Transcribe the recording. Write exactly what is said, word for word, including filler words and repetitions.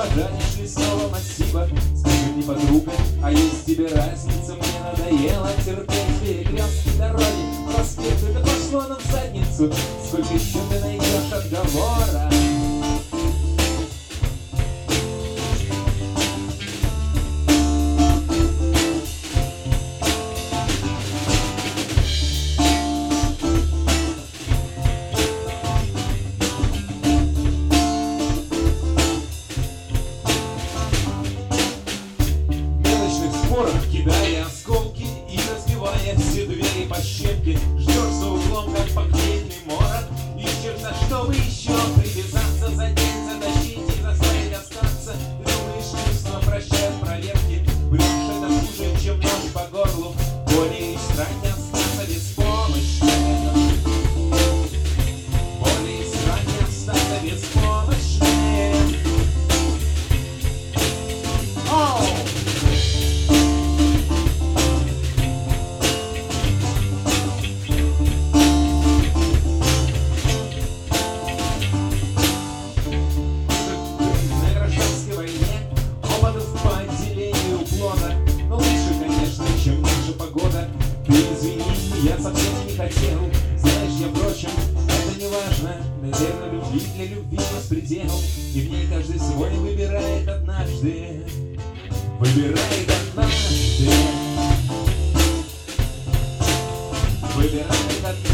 пожаришь лесного массива. Скажи мне, подруга, а есть тебе разница? Мне надоело терпеть перекрестки дороги, проспекты, да пошло нам в задницу. Сколько еще ты найдешь отговора? Кидая осколки и разбивая все двери по щепке, ждешь за углом, как поклеенный морок, ищешь за что бы еще привязаться, за день затащить и заставить остаться. Думаешь, чувства прощают проверки, врешь, это хуже, чем нож по горлу. Более и стране остаться беспомощным, более и стране остаться беспомощным. Но лучше, конечно, чем наша погода. Ты извини, я совсем не хотел. Знаешь, я, впрочем, это не важно. Наверное, любви для любви беспредел, и в ней каждый свой выбирает однажды. Выбирает однажды. Выбирает однажды.